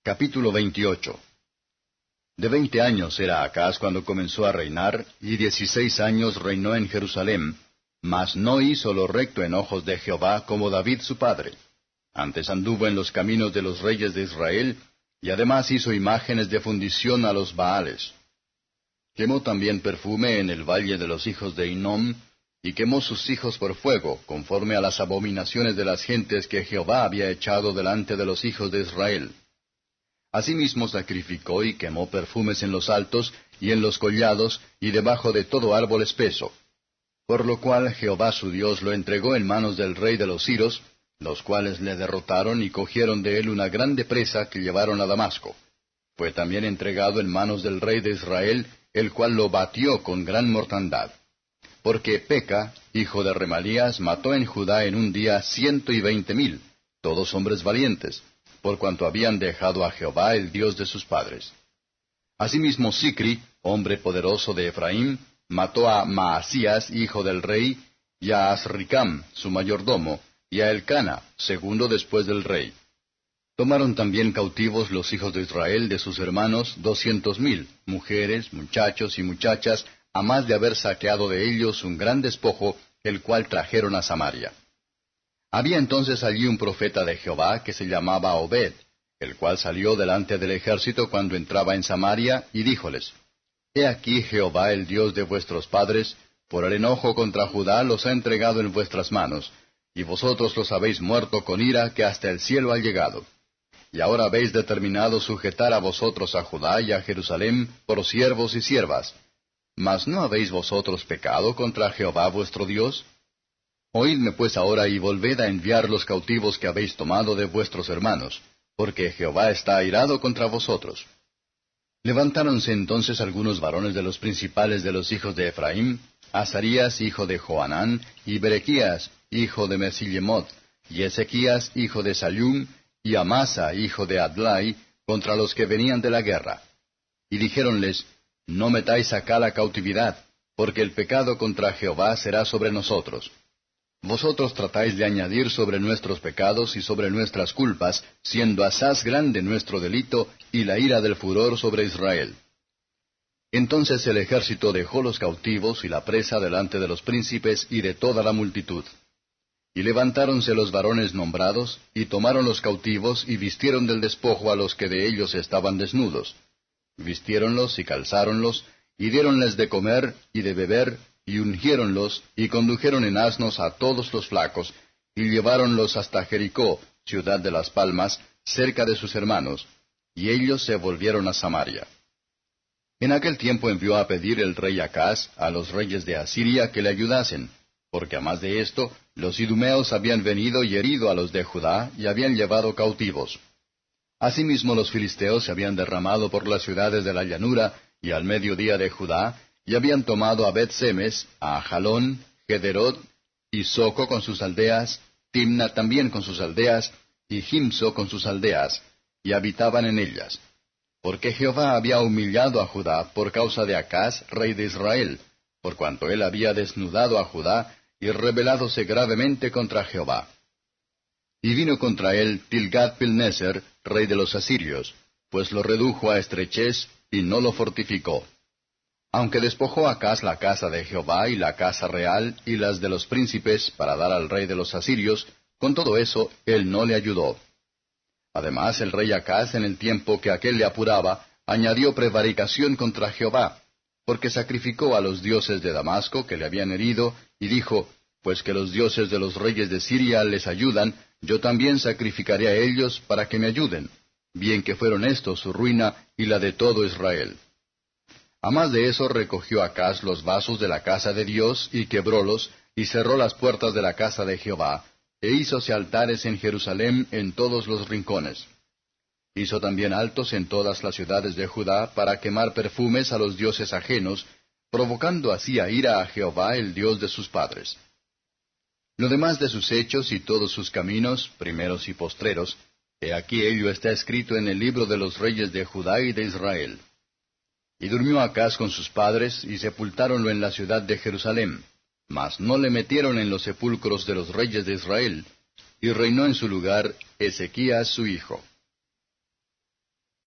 Capítulo 28. De 20 años era Acaz cuando comenzó a reinar, y 16 años reinó en Jerusalem, mas no hizo lo recto en ojos de Jehová como David su padre. Antes anduvo en los caminos de los reyes de Israel, y además hizo imágenes de fundición a los Baales. Quemó también perfume en el valle de los hijos de Hinnom, y quemó sus hijos por fuego, conforme a las abominaciones de las gentes que Jehová había echado delante de los hijos de Israel. Asimismo sacrificó y quemó perfumes en los altos, y en los collados, y debajo de todo árbol espeso. Por lo cual Jehová su Dios lo entregó en manos del rey de los Siros, los cuales le derrotaron y cogieron de él una grande presa que llevaron a Damasco. Fue también entregado en manos del rey de Israel, el cual lo batió con gran mortandad. Porque Peca, hijo de Remalías, mató en Judá en un día 120,000, todos hombres valientes, por cuanto habían dejado a Jehová el Dios de sus padres. Asimismo Sicri, hombre poderoso de Efraín, mató a Maasías, hijo del rey, y a Azricam, su mayordomo, y a Elcana, segundo después del rey. Tomaron también cautivos los hijos de Israel de sus hermanos 200,000, mujeres, muchachos y muchachas, a más de haber saqueado de ellos un gran despojo, el cual trajeron a Samaria. Había entonces allí un profeta de Jehová que se llamaba Obed, el cual salió delante del ejército cuando entraba en Samaria, y díjoles: He aquí Jehová el Dios de vuestros padres, por el enojo contra Judá los ha entregado en vuestras manos, y vosotros los habéis muerto con ira que hasta el cielo ha llegado. Y ahora habéis determinado sujetar a vosotros a Judá y a Jerusalén por siervos y siervas. ¿Mas no habéis vosotros pecado contra Jehová vuestro Dios? Oídme pues ahora y volved a enviar los cautivos que habéis tomado de vuestros hermanos, porque Jehová está airado contra vosotros. Levantáronse entonces algunos varones de los principales de los hijos de Efraín, Azarías hijo de Johanán, y Berequías hijo de Mesillemot, y Ezequías hijo de Sallum, y Amasa hijo de Adlai, contra los que venían de la guerra. Y dijéronles: No metáis acá la cautividad, porque el pecado contra Jehová será sobre nosotros. Vosotros tratáis de añadir sobre nuestros pecados y sobre nuestras culpas, siendo asaz grande nuestro delito y la ira del furor sobre Israel. Entonces el ejército dejó los cautivos y la presa delante de los príncipes y de toda la multitud. Y levantáronse los varones nombrados, y tomaron los cautivos, y vistieron del despojo a los que de ellos estaban desnudos. Vistiéronlos y calzáronlos, y diéronles de comer y de beber, y ungiéronlos, y condujeron en asnos a todos los flacos, y lleváronlos hasta Jericó, ciudad de las palmas, cerca de sus hermanos, y ellos se volvieron a Samaria. En aquel tiempo envió a pedir el rey Acaz a los reyes de Asiria que le ayudasen, porque a más de esto, los idumeos habían venido y herido a los de Judá, y habían llevado cautivos. Asimismo los filisteos se habían derramado por las ciudades de la llanura, y al mediodía de Judá, y habían tomado a Bet-Semes, a Jalón, Gederot, y Soco con sus aldeas, Timna también con sus aldeas, y Gimso con sus aldeas, y habitaban en ellas. Porque Jehová había humillado a Judá por causa de Acaz, rey de Israel, por cuanto él había desnudado a Judá, y rebeládose gravemente contra Jehová. Y vino contra él Tilgat-Pilneser, rey de los asirios, pues lo redujo a estrechez, y no lo fortificó. Aunque despojó Acaz la casa de Jehová y la casa real y las de los príncipes para dar al rey de los asirios, con todo eso él no le ayudó. Además el rey Acaz, en el tiempo que aquél le apuraba, añadió prevaricación contra Jehová, porque sacrificó a los dioses de Damasco que le habían herido, y dijo: Pues que los dioses de los reyes de Siria les ayudan, yo también sacrificaré a ellos para que me ayuden, bien que fueron estos su ruina y la de todo Israel. A más de eso recogió Acaz los vasos de la casa de Dios, y quebrólos, y cerró las puertas de la casa de Jehová, e hízose altares en Jerusalén en todos los rincones. Hizo también altos en todas las ciudades de Judá para quemar perfumes a los dioses ajenos, provocando así a ira a Jehová el Dios de sus padres. Lo demás de sus hechos y todos sus caminos, primeros y postreros, he aquí ello está escrito en el libro de los reyes de Judá y de Israel. Y durmió Acaz con sus padres, y sepultáronlo en la ciudad de Jerusalén, mas no le metieron en los sepulcros de los reyes de Israel, y reinó en su lugar Ezequías su hijo.